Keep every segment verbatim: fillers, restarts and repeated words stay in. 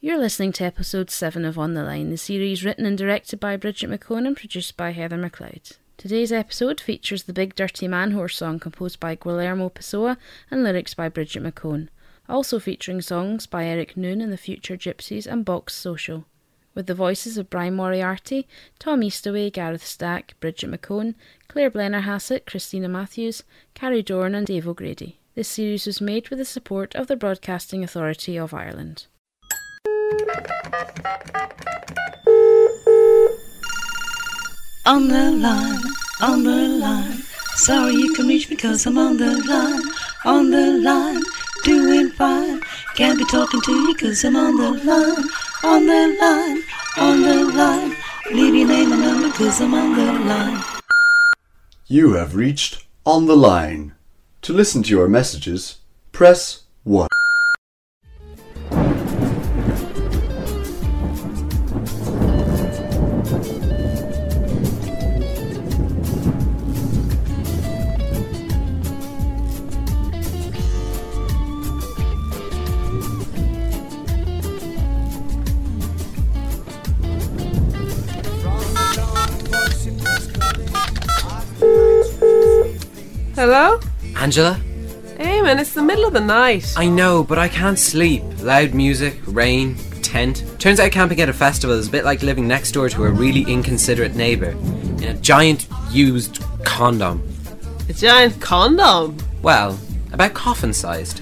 You're listening to episode seven of On the Line, the series written and directed by Bridget McCone and produced by Heather McLeod. Today's episode features the Big Dirty Man Horse song composed by Guillermo Pessoa and lyrics by Bridget McCone, also featuring songs by Eric Noon and the Future Gypsies and Box Social, with the voices of Brian Moriarty, Tom Eastaway, Gareth Stack, Bridget McCone, Claire Blennerhassett, Christina Matthews, Carrie Dorn and Dave O'Grady. This series was made with the support of the Broadcasting Authority of Ireland. On the line, on the line, sorry you can reach me cause I'm on the line, on the line, doing fine, can't be talking to you cause I'm on the line, on the line, on the line, leave your name and number cause I'm on the line. You have reached On the Line. To listen to your messages, press one. Hello? Angela? Eamon, it's the middle of the night. I know, but I can't sleep. Loud music, rain, tent. Turns out camping at a festival is a bit like living next door to a really inconsiderate neighbour in a giant used condom. A giant condom? Well, about coffin-sized.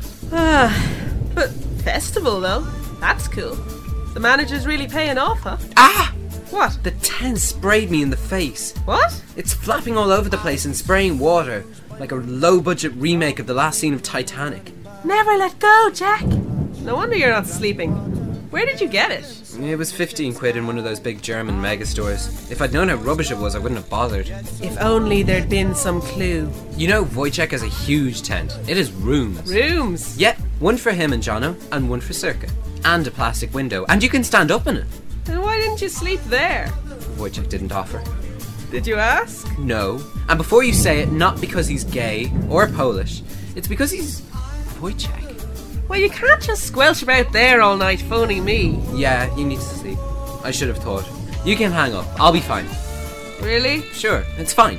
Ah, but festival though. That's cool. The manager's really paying off, huh? Ah! What? The tent sprayed me in the face. What? It's flapping all over the place and spraying water, like a low-budget remake of the last scene of Titanic. Never let go, Jack. No wonder you're not sleeping. Where did you get it? It was fifteen quid in one of those big German mega stores. If I'd known how rubbish it was, I wouldn't have bothered. If only there'd been some clue. You know, Wojciech has a huge tent. It has rooms. Rooms? Yeah, one for him and Jono, and one for Circa. And a plastic window. And you can stand up in it. Then why didn't you sleep there? Wojciech didn't offer. Did you ask? No. And before you say it, not because he's gay or Polish. It's because he's Wojciech. Well, you can't just squelch about there all night phoning me. Yeah, you need to sleep. I should have thought. You can hang up. I'll be fine. Really? Sure, it's fine.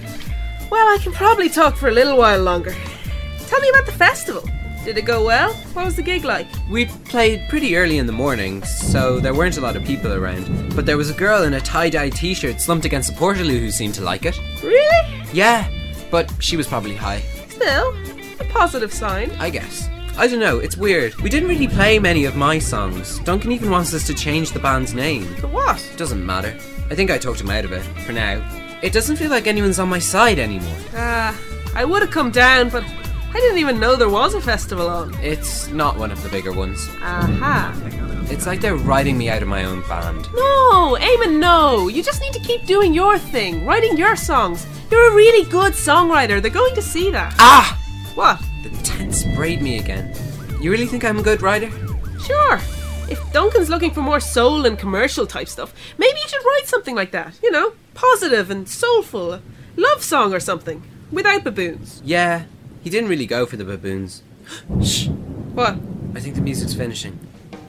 Well, I can probably talk for a little while longer. Tell me about the festival. Did it go well? What was the gig like? We played pretty early in the morning, so there weren't a lot of people around. But there was a girl in a tie-dye t-shirt slumped against a portaloo who seemed to like it. Really? Yeah, but she was probably high. Still, a positive sign. I guess. I don't know, it's weird. We didn't really play many of my songs. Duncan even wants us to change the band's name. For what? Doesn't matter. I think I talked him out of it, for now. It doesn't feel like anyone's on my side anymore. Ah, uh, I would have come down, but I didn't even know there was a festival on. It's not one of the bigger ones. Aha. It's like they're writing me out of my own band. No, Eamon, no. You just need to keep doing your thing, writing your songs. You're a really good songwriter. They're going to see that. Ah! What? The tent sprayed me again. You really think I'm a good writer? Sure. If Duncan's looking for more soul and commercial type stuff, maybe you should write something like that. You know, positive and soulful. A love song or something. Without baboons. Yeah, he didn't really go for the baboons. Shh. What? I think the music's finishing.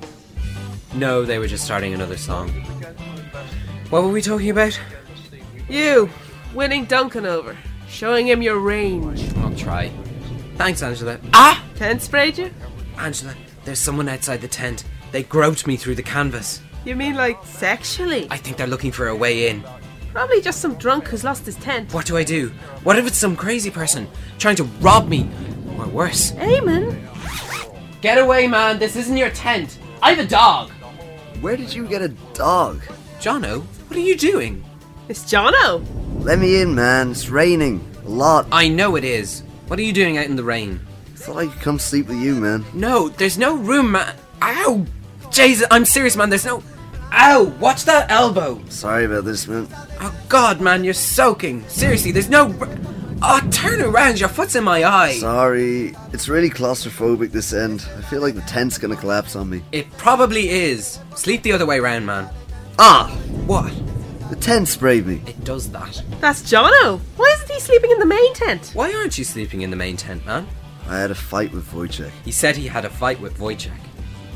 No, they were just starting another song. What were we talking about? You. Winning Duncan over. Showing him your range. I'll try. Thanks, Angela. Ah! Tent sprayed you? Angela, there's someone outside the tent. They groped me through the canvas. You mean like sexually? I think they're looking for a way in. Probably just some drunk who's lost his tent. What do I do? What if it's some crazy person trying to rob me? Or worse. Eamon! Get away, man. This isn't your tent. I have a dog. Where did you get a dog? Jono, what are you doing? It's Jono. Let me in, man. It's raining. A lot. I know it is. What are you doing out in the rain? Thought I could come sleep with you, man. No, there's no room, man. Ow! Jesus, I'm serious, man. There's no... Ow! Watch that elbow. Sorry about this, man. Oh, God, man. You're soaking. Seriously, there's no... Oh, turn around. Your foot's in my eye. Sorry. It's really claustrophobic, this end. I feel like the tent's gonna collapse on me. It probably is. Sleep the other way round, man. Ah! What? The tent sprayed me. It does that. That's Jono. Why isn't he sleeping in the main tent? Why aren't you sleeping in the main tent, man? I had a fight with Wojciech. He said he had a fight with Wojciech.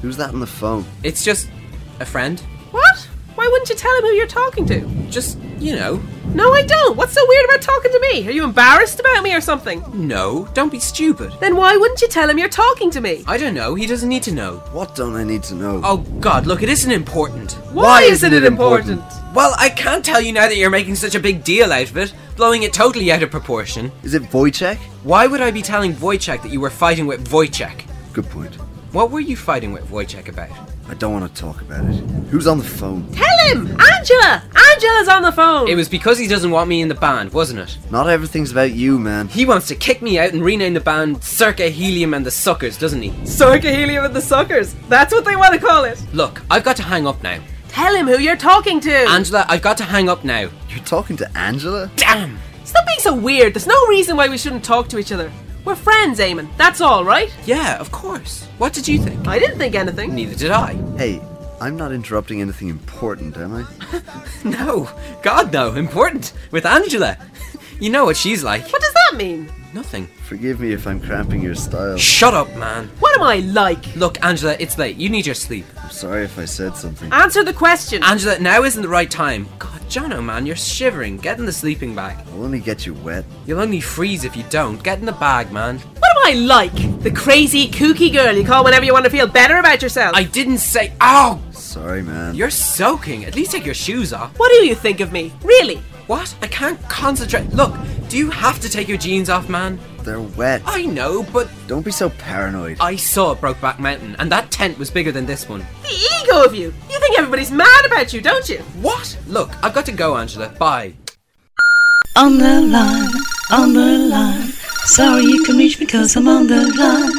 Who's that on the phone? It's just a friend. What? Why wouldn't you tell him who you're talking to? Just, you know. No, I don't. What's so weird about talking to me? Are you embarrassed about me or something? No, don't be stupid. Then why wouldn't you tell him you're talking to me? I don't know, he doesn't need to know. What don't I need to know? Oh God, look, it isn't important. Why isn't it important? Well, I can't tell you now that you're making such a big deal out of it, blowing it totally out of proportion. Is it Wojciech? Why would I be telling Wojciech that you were fighting with Wojciech? Good point. What were you fighting with Wojciech about? I don't want to talk about it. Who's on the phone? Tell him! Angela! Angela's on the phone! It was because he doesn't want me in the band, wasn't it? Not everything's about you, man. He wants to kick me out and rename the band Circa Helium and the Suckers, doesn't he? Circa Helium and the Suckers! That's what they want to call it! Look, I've got to hang up now. Tell him who you're talking to! Angela, I've got to hang up now. You're talking to Angela? Damn! Stop being so weird. There's no reason why we shouldn't talk to each other. We're friends, Eamon. That's all, right? Yeah, of course. What did you think? I didn't think anything. Neither did I. Hey, I'm not interrupting anything important, am I? No. God, no. Important. With Angela. You know what she's like. What does that mean? Nothing. Forgive me if I'm cramping your style. Shut up, man. What am I like? Look, Angela, it's late. You need your sleep. I'm sorry if I said something. Answer the question. Angela, now isn't the right time. God, Jono, man, you're shivering. Get in the sleeping bag. I'll only get you wet. You'll only freeze if you don't. Get in the bag, man. What am I like? The crazy, kooky girl you call whenever you want to feel better about yourself? I didn't say... Ow! Sorry, man. You're soaking. At least take your shoes off. What do you think of me? Really? What? I can't concentrate. Look, do you have to take your jeans off, man? They're wet. I know, but... Don't be so paranoid. I saw Brokeback Mountain, and that tent was bigger than this one. The ego of you! You think everybody's mad about you, don't you? What? Look, I've got to go, Angela. Bye. On the line, on the line. Sorry you can reach me cause I'm on the line.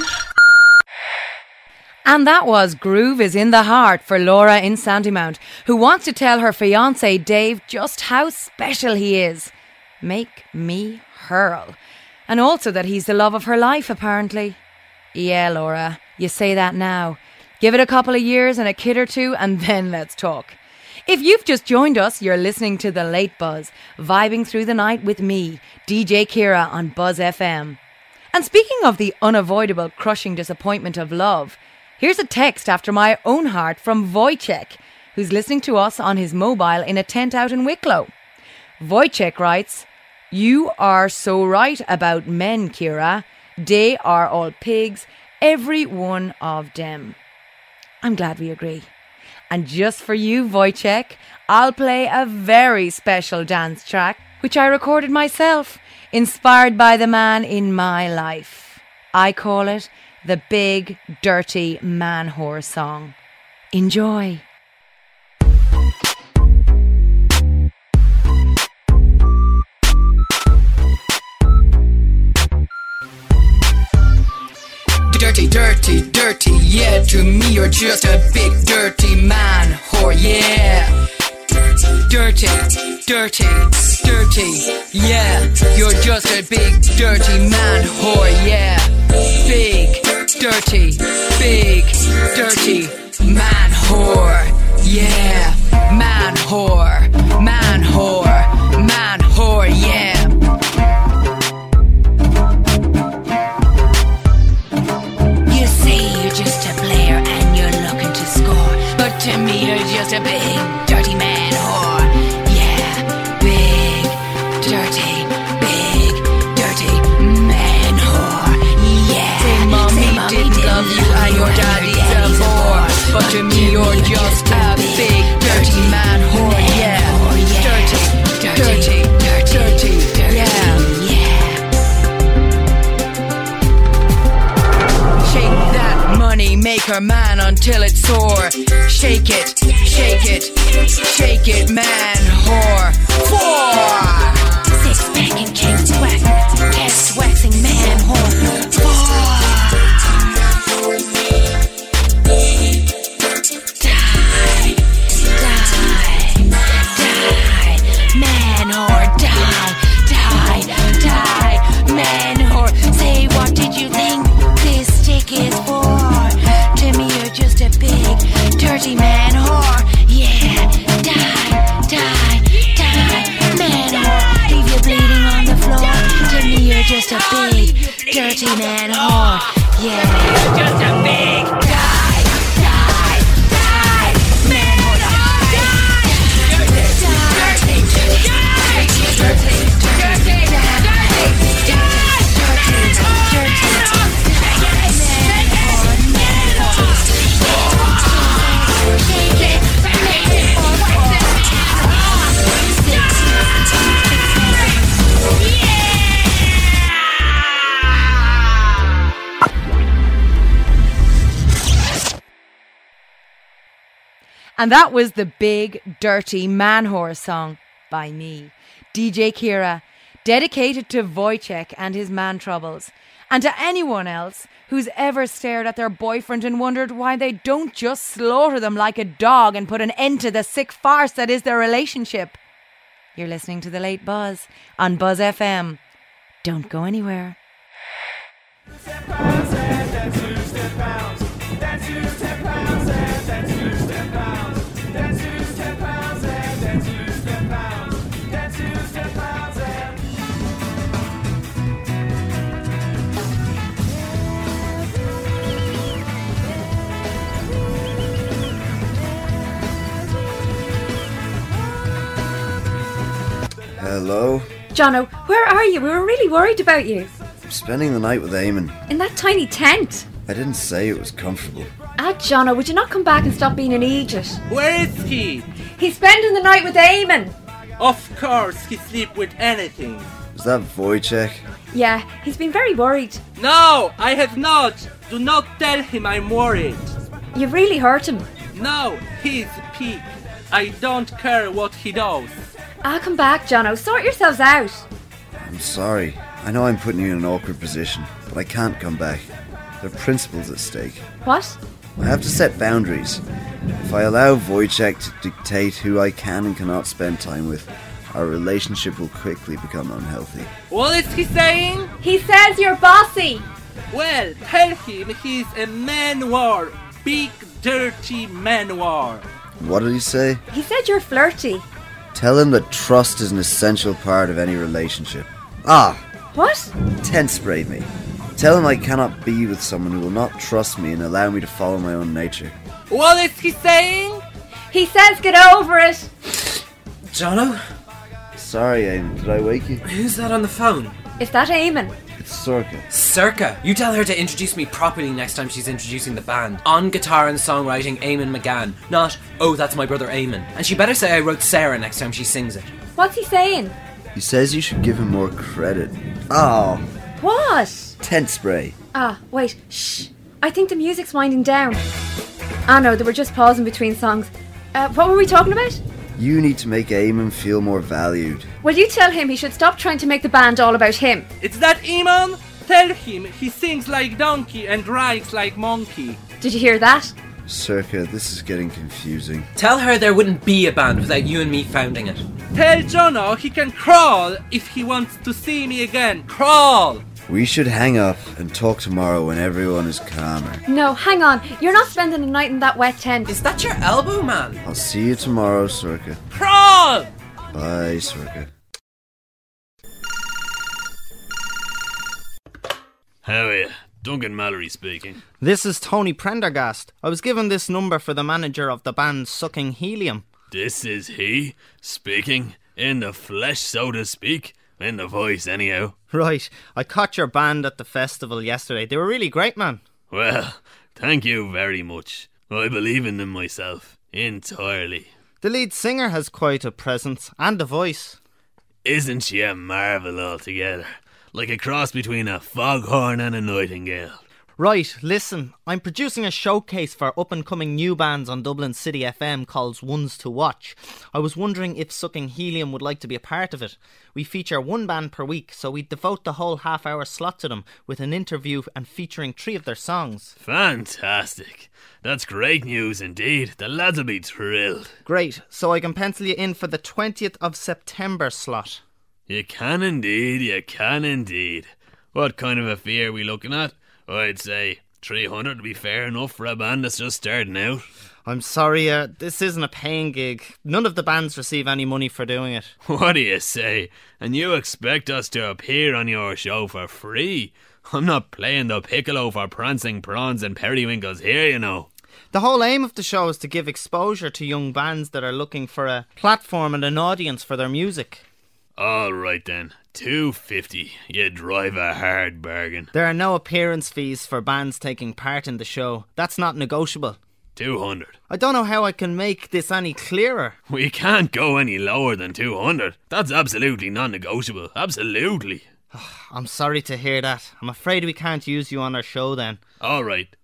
And that was Groove is in the Heart for Laura in Sandymount, who wants to tell her fiancé Dave just how special he is. Make me hurl. And also that he's the love of her life, apparently. Yeah, Laura, you say that now. Give it a couple of years and a kid or two and then let's talk. If you've just joined us, you're listening to The Late Buzz, vibing through the night with me, D J Kira on Buzz F M. And speaking of the unavoidable crushing disappointment of love, here's a text after my own heart from Wojciech, who's listening to us on his mobile in a tent out in Wicklow. Wojciech writes, "You are so right about men, Kira. They are all pigs, every one of them." I'm glad we agree. And just for you, Wojciech, I'll play a very special dance track, which I recorded myself, inspired by the man in my life. I call it the Big Dirty Man Whore Song. Enjoy. Dirty, dirty, dirty, yeah. To me you're just a big dirty man whore, yeah. Dirty, dirty, dirty, yeah. You're just a big dirty man whore, yeah. Big, dirty, big, dirty man whore, yeah. Man whore, man whore, man whore, yeah. You say you're just a player and you're looking to score, but to me you're just a big dirty man whore, yeah. Big, dirty, big, dirty man whore, yeah. Say mommy didn't love you and your daddy's a bore, but to me you're just a big dirty man whore, yeah. Dirty, dirty, dirty, dirty, yeah. Shake that money, make her man until it's sore. Shake it, shake it, shake it, man whore. Four. Six pack and cake sweat, cast waxing man whore. Four. Die, die, die, man whore, die, die, die, man whore. Say, what did you think this stick is for? To me you're just a big dirty man whore, yeah. Die, die, die, man whore. Leave you bleeding on the floor. To me you're just a big dirty man whore, yeah. You're just a big die, die. And that was the Big Dirty Man Horse song by me, D J Kira, dedicated to Wojciech and his man troubles, and to anyone else who's ever stared at their boyfriend and wondered why they don't just slaughter them like a dog and put an end to the sick farce that is their relationship. You're listening to The Late Buzz on Buzz F M. Don't go anywhere. Hello? Jono, where are you? We were really worried about you. I'm spending the night with Eamon. In that tiny tent. I didn't say it was comfortable. Ah, Jono, would you not come back and stop being an idiot? Where is he? He's spending the night with Eamon. Of course, he sleep with anything. Is that Wojciech? Yeah, he's been very worried. No, I have not. Do not tell him I'm worried. You've really hurt him. No, he's a pig. I don't care what he does. Ah, come back, Jono. Sort yourselves out. I'm sorry. I know I'm putting you in an awkward position, but I can't come back. There are principles at stake. What? I have to set boundaries. If I allow Wojciech to dictate who I can and cannot spend time with, our relationship will quickly become unhealthy. What is he saying? He says you're bossy. Well, tell him he's a man-war. Big, dirty man-war. What did he say? He said you're flirty. Tell him that trust is an essential part of any relationship. Ah! What? Tent sprayed me. Tell him I cannot be with someone who will not trust me and allow me to follow my own nature. What is he saying? He says get over it. Jono? Sorry, Eamon. Did I wake you? Who's that on the phone? Is that Eamon? It's Sorka. Circa! You tell her to introduce me properly next time she's introducing the band. On guitar and songwriting, Eamon McGann. Not, oh, that's my brother Eamon. And she better say I wrote Sarah next time she sings it. What's he saying? He says you should give him more credit. Oh. What? Tent spray. Ah, wait. Shh. I think the music's winding down. Ah, no, they were just pausing between songs. Uh, what were we talking about? You need to make Eamon feel more valued. Will you tell him he should stop trying to make the band all about him? It's that Eamon? Tell him he sings like donkey and rides like monkey. Did you hear that? Circa, this is getting confusing. Tell her there wouldn't be a band without you and me founding it. Tell Jono he can crawl if he wants to see me again. Crawl! We should hang up and talk tomorrow when everyone is calmer. No, hang on. You're not spending the night in that wet tent. Is that your elbow, man? I'll see you tomorrow, Circa. Crawl! Bye, Circa. How are you? Duncan Mallory speaking. This is Tony Prendergast. I was given this number for the manager of the band Sucking Helium. This is he, speaking, in the flesh so to speak, in the voice anyhow. Right, I caught your band at the festival yesterday. They were really great, man. Well, thank you very much. I believe in them myself, entirely. The lead singer has quite a presence and a voice. Isn't she a marvel altogether? Like a cross between a foghorn and a nightingale. Right, listen, I'm producing a showcase for up-and-coming new bands on Dublin City F M called Ones to Watch. I was wondering if Sucking Helium would like to be a part of it. We feature one band per week, so we devote the whole half-hour slot to them with an interview and featuring three of their songs. Fantastic. That's great news indeed. The lads will be thrilled. Great, so I can pencil you in for the twentieth of September slot. You can indeed, you can indeed. What kind of a fee are we looking at? I'd say three hundred would be fair enough for a band that's just starting out. I'm sorry, uh, this isn't a paying gig. None of the bands receive any money for doing it. What do you say? And you expect us to appear on your show for free? I'm not playing the piccolo for prancing prawns and periwinkles here, you know. The whole aim of the show is to give exposure to young bands that are looking for a platform and an audience for their music. All right then, two fifty. You drive a hard bargain. There are no appearance fees for bands taking part in the show. That's not negotiable. two hundred. I don't know how I can make this any clearer. We can't go any lower than two hundred. That's absolutely non-negotiable. Absolutely. I'm sorry to hear that. I'm afraid we can't use you on our show then. All right.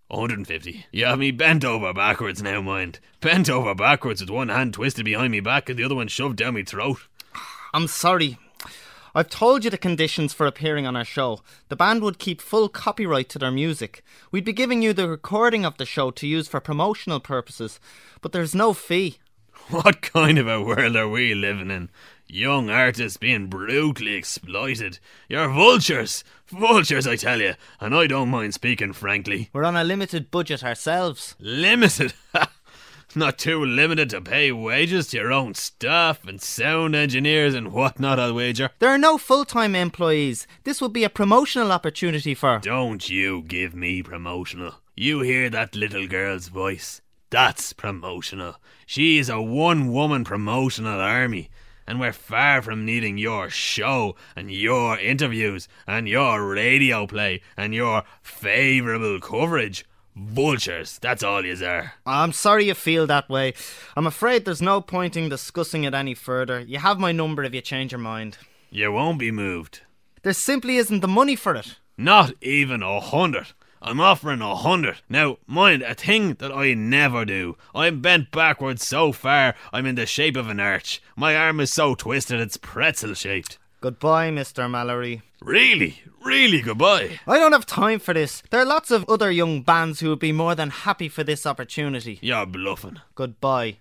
one hundred fifty. You have me bent over backwards now, mind. Bent over backwards with one hand twisted behind me back and the other one shoved down me throat. I'm sorry. I've told you the conditions for appearing on our show. The band would keep full copyright to their music. We'd be giving you the recording of the show to use for promotional purposes, but there's no fee. What kind of a world are we living in? Young artists being brutally exploited. You're vultures. Vultures, I tell you. And I don't mind speaking frankly. We're on a limited budget ourselves. Limited? Not too limited to pay wages to your own staff and sound engineers and whatnot, I'll wager. There are no full-time employees. This would be a promotional opportunity for... Don't you give me promotional. You hear that little girl's voice? That's promotional. She is a one-woman promotional army. And we're far from needing your show and your interviews and your radio play and your favourable coverage. Vultures, that's all yous are. I'm sorry you feel that way. I'm afraid there's no point in discussing it any further. You have my number if you change your mind. You won't be moved. There simply isn't the money for it. Not even a hundred. I'm offering a hundred. Now, mind, a thing that I never do. I'm bent backwards so far, I'm in the shape of an arch. My arm is so twisted it's pretzel-shaped. Goodbye, Mister Mallory. Really? Really goodbye? I don't have time for this. There are lots of other young bands who would be more than happy for this opportunity. You're bluffing. Goodbye.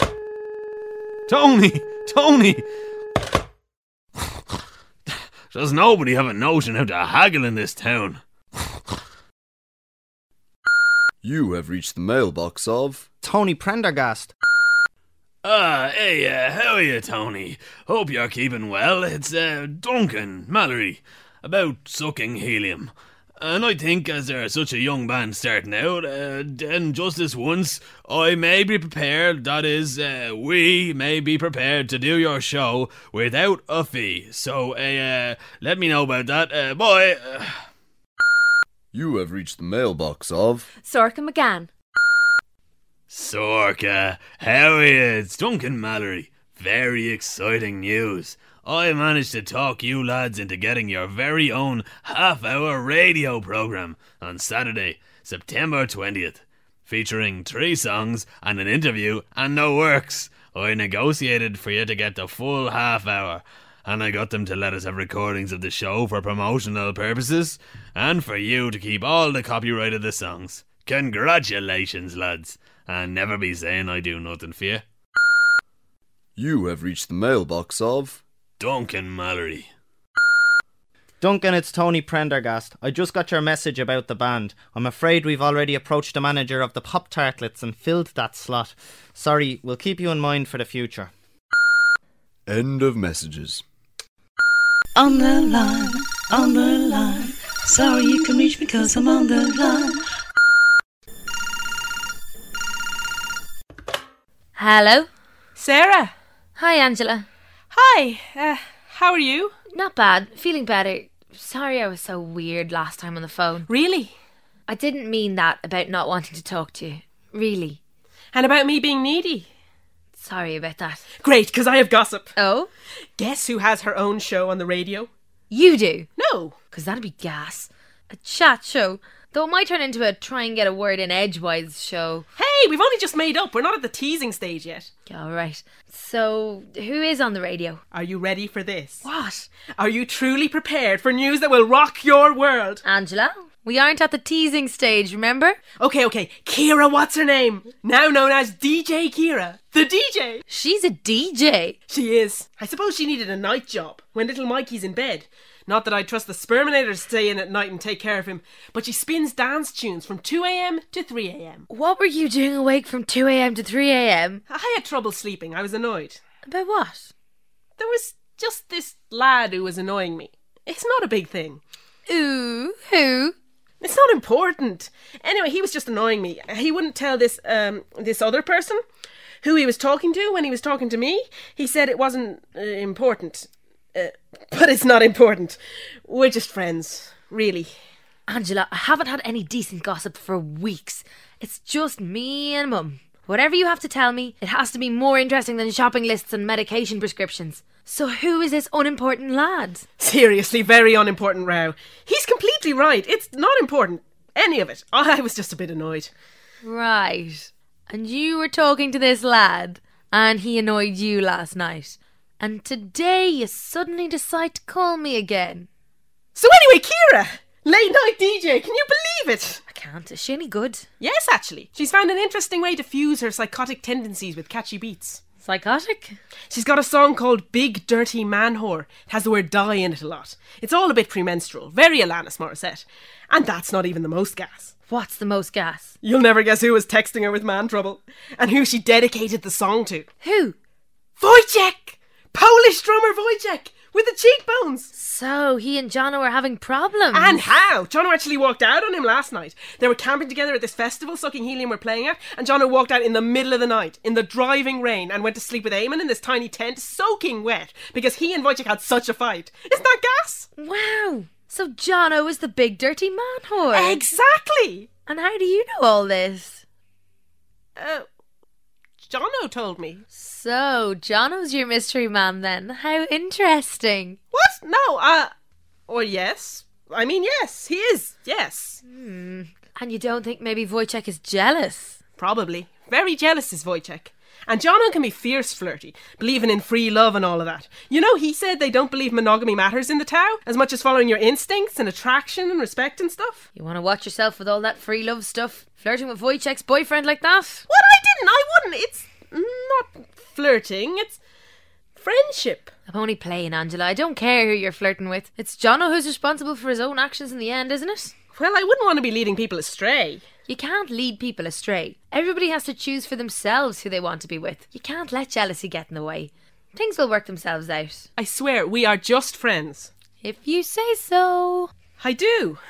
Tony! Tony! Does nobody have a notion how to haggle in this town? You have reached the mailbox of... Tony Prendergast. Ah, hey, uh, how are you, Tony? Hope you're keeping well. It's, uh, Duncan Mallory, about sucking helium. And I think as there's such a young band starting out, uh, and just this once, I may be prepared, that is, uh, we may be prepared to do your show without a fee. So, uh, uh let me know about that. Uh, bye. Uh, You have reached the mailbox of... Sorka McGann. Sorka, how are you? It's Duncan Mallory. Very exciting news. I managed to talk you lads into getting your very own half-hour radio programme on Saturday, September twentieth, featuring three songs and an interview and no works. I negotiated for you to get the full half hour, and I got them to let us have recordings of the show for promotional purposes, and for you to keep all the copyright of the songs. Congratulations, lads, and never be saying I do nothing for you. You have reached the mailbox of... Duncan Mallory. Duncan, it's Tony Prendergast. I just got your message about the band. I'm afraid we've already approached the manager of the Pop Tartlets and filled that slot. Sorry, we'll keep you in mind for the future. End of messages. On the line, on the line. Sorry you can reach me 'cause I'm on the line. Hello? Sarah. Hi, Angela. Hi. Uh, how are you? Not bad. Feeling better. Sorry I was so weird last time on the phone. Really? I didn't mean that about not wanting to talk to you. Really. And about me being needy? Sorry about that. Great, because I have gossip. Oh? Guess who has her own show on the radio? You do? No. Because that'd be gas. A chat show. Though it might turn into a try and get a word in edgewise show. Hey, we've only just made up. We're not at the teasing stage yet. Alright. So, who is on the radio? Are you ready for this? What? Are you truly prepared for news that will rock your world? Angela? We aren't at the teasing stage, remember? Okay, okay. Kira, what's her name? Now known as D J Kira. The D J. She's a D J. She is. I suppose she needed a night job when little Mikey's in bed. Not that I'd trust the Sperminator to stay in at night and take care of him, but she spins dance tunes from two a.m. to three a.m. What were you doing awake from two a.m. to three a.m? I had trouble sleeping. I was annoyed. About what? There was just this lad who was annoying me. It's not a big thing. Ooh, who? It's not important. Anyway, he was just annoying me. He wouldn't tell this um this other person who he was talking to when he was talking to me. He said it wasn't uh, important. Uh, but it's not important. We're just friends, really. Angela, I haven't had any decent gossip for weeks. It's just me and Mum. Whatever you have to tell me, it has to be more interesting than shopping lists and medication prescriptions. So who is this unimportant lad? Seriously, very unimportant row. He's completely right. It's not important. any of it. I was just a bit annoyed. Right. And you were talking to this lad, and he annoyed you last night. And today you suddenly decide to call me again. So anyway, Kira, late night D J, can you believe it? I can't. Is she any good? Yes, actually. She's found an interesting way to fuse her psychotic tendencies with catchy beats. Psychotic? She's got a song called Big Dirty Man Whore. It has the word die in it a lot. It's all a bit premenstrual, very Alanis Morissette. And that's not even the most gas. What's the most gas? You'll never guess who was texting her with man trouble. And who she dedicated the song to. Who? Wojciech! Polish drummer Wojciech! With the cheekbones! So, he and Jono are having problems. And how? Jono actually walked out on him last night. They were camping together at this festival Sucking Helium were playing at, and Jono walked out in the middle of the night, in the driving rain, and went to sleep with Eamon in this tiny tent, soaking wet, because he and Wojciech had such a fight. Isn't that gas? Wow. So Jono is the big dirty man whore. Exactly! And how do you know all this? Uh... Jono told me. So, Jono's your mystery man then. How interesting. What? No, uh... Or yes. I mean, yes. He is. Yes. Hmm. And you don't think maybe Wojciech is jealous? Probably. Very jealous is Wojciech. And Jono can be fierce flirty, believing in free love and all of that. You know, he said they don't believe monogamy matters in the Tao, as much as following your instincts and attraction and respect and stuff. You want to watch yourself with all that free love stuff? Flirting with Wojciech's boyfriend like that? What? I didn't. I wouldn't. It's not flirting. It's friendship. I'm only playing, Angela. I don't care who you're flirting with. It's Jono who's responsible for his own actions in the end, isn't it? Well, I wouldn't want to be leading people astray. You can't lead people astray. Everybody has to choose for themselves who they want to be with. You can't let jealousy get in the way. Things will work themselves out. I swear, we are just friends. If you say so. I do.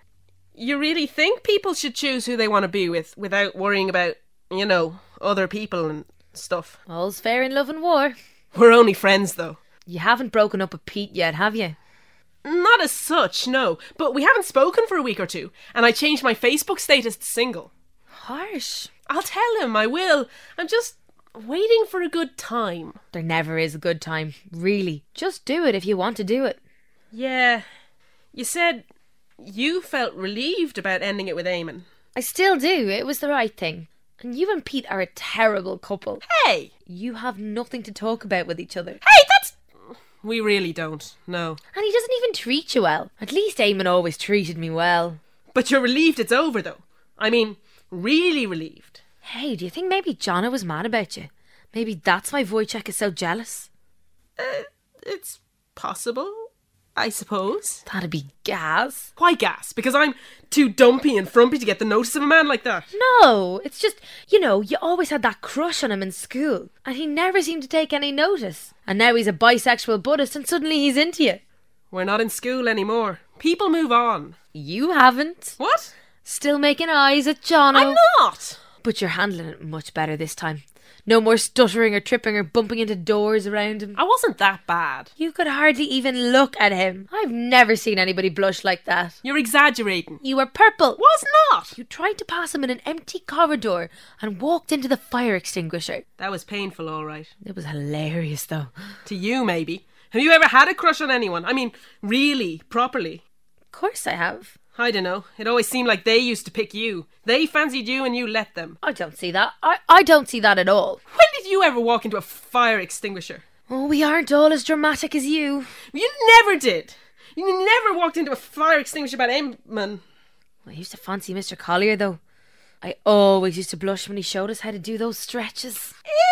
You really think people should choose who they want to be with without worrying about, you know, other people and stuff? All's fair in love and war. We're only friends, though. You haven't broken up with Pete yet, have you? Not as such, no. But we haven't spoken for a week or two, and I changed my Facebook status to single. Harsh. I'll tell him, I will. I'm just waiting for a good time. There never is a good time, really. Just do it if you want to do it. Yeah. You said you felt relieved about ending it with Eamon. I still do. It was the right thing. And you and Pete are a terrible couple. Hey! You have nothing to talk about with each other. Hey, that's... We really don't, no. And he doesn't even treat you well. At least Eamon always treated me well. But you're relieved it's over, though. I mean, really relieved. Hey, do you think maybe Jono was mad about you? Maybe that's why Wojciech is so jealous? Uh, it's possible, I suppose. That'd be gas. Why gas? Because I'm too dumpy and frumpy to get the notice of a man like that? No, it's just, you know, you always had that crush on him in school, and he never seemed to take any notice. And now he's a bisexual Buddhist and suddenly he's into you. We're not in school anymore. People move on. You haven't. What? Still making eyes at Jono. I'm not. But you're handling it much better this time. No more stuttering or tripping or bumping into doors around him. I wasn't that bad. You could hardly even look at him. I've never seen anybody blush like that. You're exaggerating. You were purple. Was not. You tried to pass him in an empty corridor and walked into the fire extinguisher. That was painful, all right. It was hilarious, though. To you, maybe. Have you ever had a crush on anyone? I mean, really, properly? Of course I have. I don't know. It always seemed like they used to pick you. They fancied you and you let them. I don't see that. I, I don't see that at all. When did you ever walk into a fire extinguisher? Oh, we aren't all as dramatic as you. You never did. You never walked into a fire extinguisher about Eamon. I used to fancy Mister Collier, though. I always used to blush when he showed us how to do those stretches.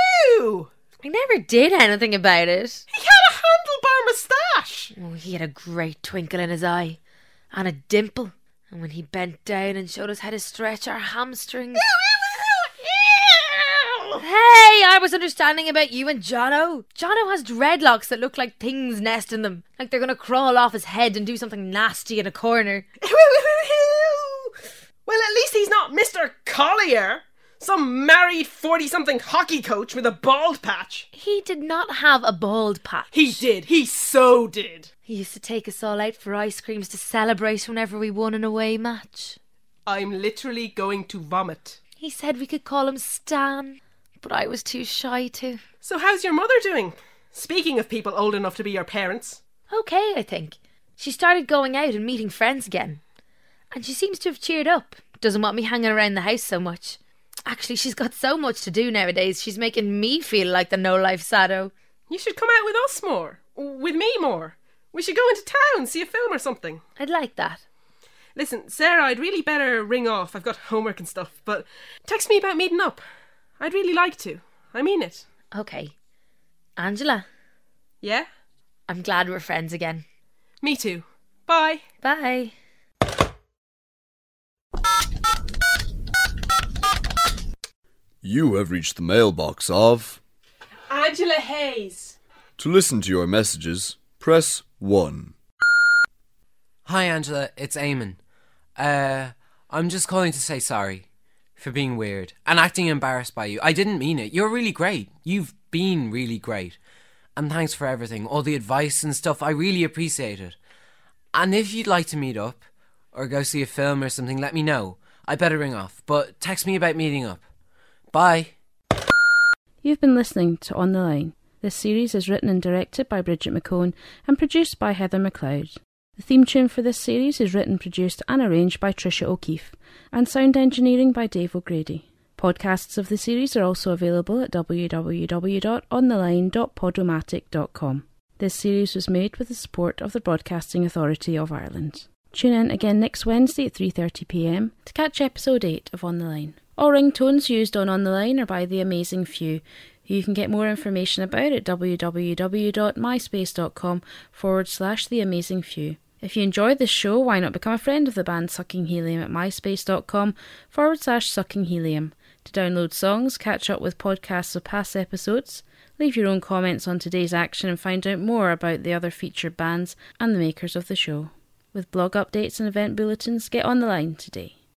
Ew! I never did anything about it. He had a handlebar moustache. Oh, he had a great twinkle in his eye. And a dimple. And when he bent down and showed us how to stretch our hamstrings. Hey, I was understanding about you and Jono. Jono has dreadlocks that look like things nest in them. Like they're going to crawl off his head and do something nasty in a corner. Well, at least he's not Mister Collier. Some married forty-something hockey coach with a bald patch. He did not have a bald patch. He did. He so did. He used to take us all out for ice creams to celebrate whenever we won an away match. I'm literally going to vomit. He said we could call him Stan, but I was too shy to. So how's your mother doing? Speaking of people old enough to be your parents. Okay, I think. She started going out and meeting friends again. And she seems to have cheered up. Doesn't want me hanging around the house so much. Actually, she's got so much to do nowadays. She's making me feel like the no-life sado. You should come out with us more. With me more. We should go into town, see a film or something. I'd like that. Listen, Sarah, I'd really better ring off. I've got homework and stuff. But text me about meeting up. I'd really like to. I mean it. Okay. Angela? Yeah? I'm glad we're friends again. Me too. Bye. Bye. You have reached the mailbox of Angela Hayes. To listen to your messages, press one. Hi Angela, it's Eamon. Uh, I'm just calling to say sorry for being weird and acting embarrassed by you. I didn't mean it. You're really great. You've been really great. And thanks for everything, all the advice and stuff. I really appreciate it. And if you'd like to meet up or go see a film or something, let me know. I better ring off, but text me about meeting up. Bye. You've been listening to On the Line. This series is written and directed by Bridget McCone and produced by Heather McLeod. The theme tune for this series is written, produced and arranged by Tricia O'Keefe, and sound engineering by Dave O'Grady. Podcasts of the series are also available at w w w dot on the line dot podomatic dot com. This series was made with the support of the Broadcasting Authority of Ireland. Tune in again next Wednesday at three thirty p m to catch episode eight of On the Line. All ringtones used on On the Line are by The Amazing Few, who you can get more information about at w w w dot myspace dot com forward slash The Amazing Few. If you enjoyed this show, why not become a friend of the band Sucking Helium at myspace dot com forward slash Sucking Helium. To download songs, catch up with podcasts of past episodes, leave your own comments on today's action and find out more about the other featured bands and the makers of the show. With blog updates and event bulletins, get on the line today.